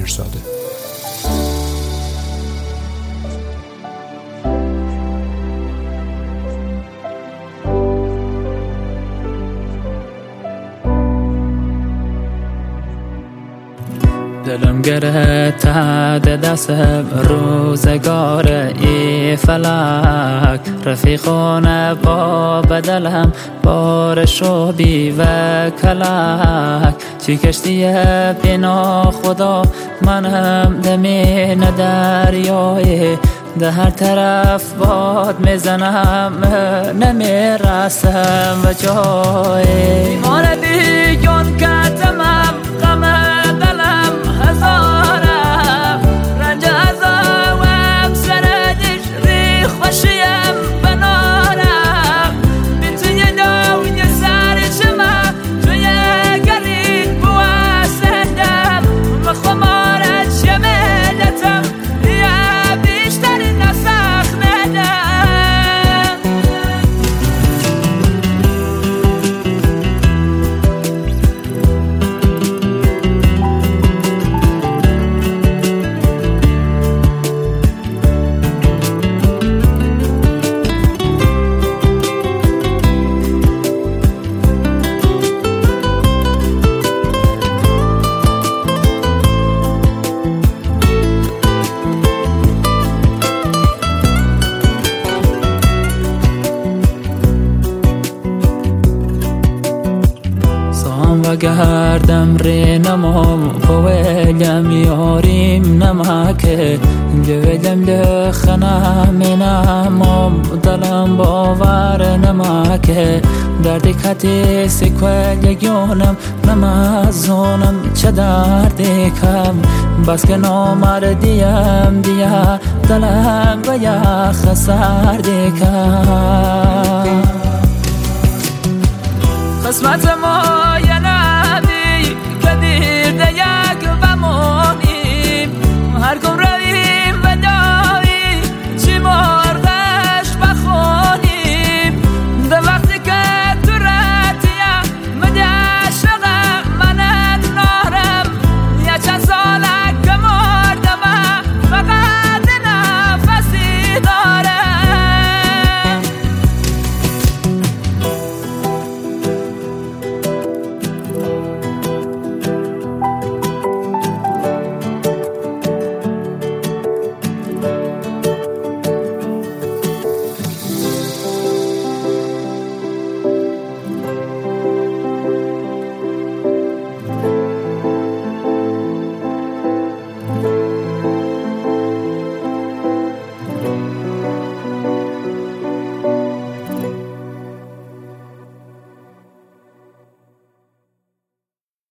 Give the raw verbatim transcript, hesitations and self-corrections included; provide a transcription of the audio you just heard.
امیرزاده. دلم گره تحت دستم روزگار ای فلک، رفیقانه با بدلم بارش و بی و کلک. چی کشتی بینا خدا منم دمین دریای، ده هر طرف باد میزنم نمیرسم و جای. ایمان بیگون کتمم غم دلم هزارم، رنج ازاوم سردش ری خوشیم بنارم. بی توی دنیا سر شما توی گرید بوستندم، و خمارت شمدتم یا بیشتر نسخ ندم. و گردم ری نمام پویلم یاریم نمکه، جویلم لخنم نمام دلم باور نمکه. دردی کتی سکویل گیونم نمازونم چه دردی کم، بس که نامردیم دیا دلم و یا خسر دیکم. قسمت ما